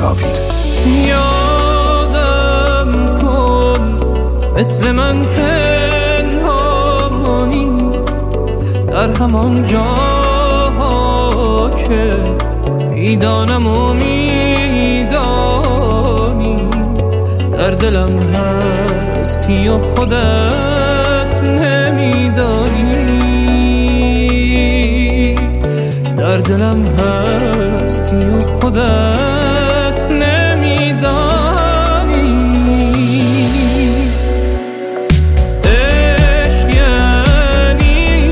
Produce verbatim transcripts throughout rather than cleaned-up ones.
جاوید. یادم کن مثل من پنهانی در همان جاها که میدانم و میدانی در دلم هستی و خودت نمیدانی، در دلم هستی و خودت نمیدانی. عشق یعنی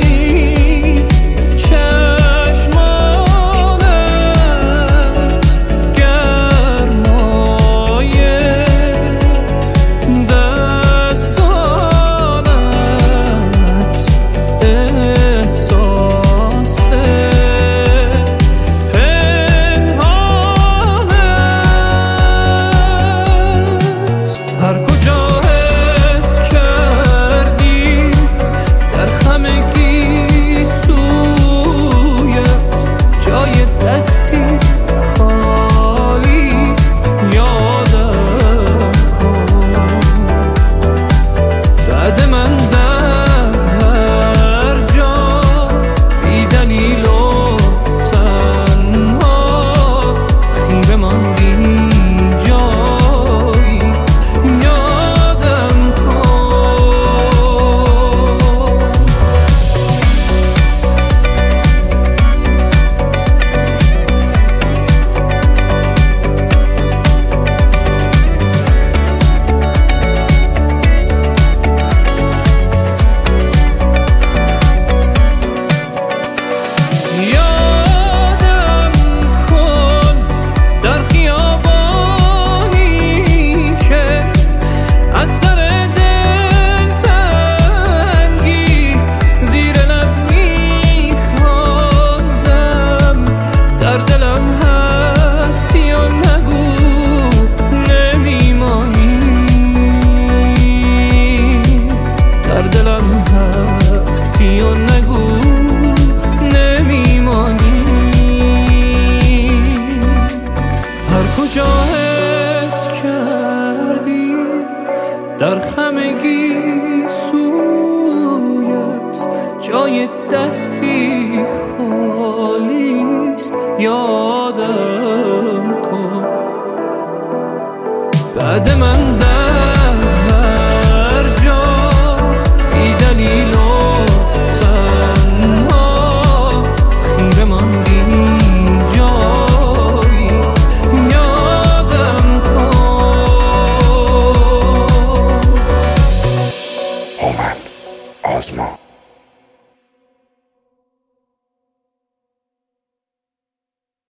چشمانت گرمایه دستانت احساسه در خمگی سویت جای دستی خالیست، یادم کن بعد من در جا بی دلیل و تنها خیره ماندی جایی، یادم کن. هومن آزما.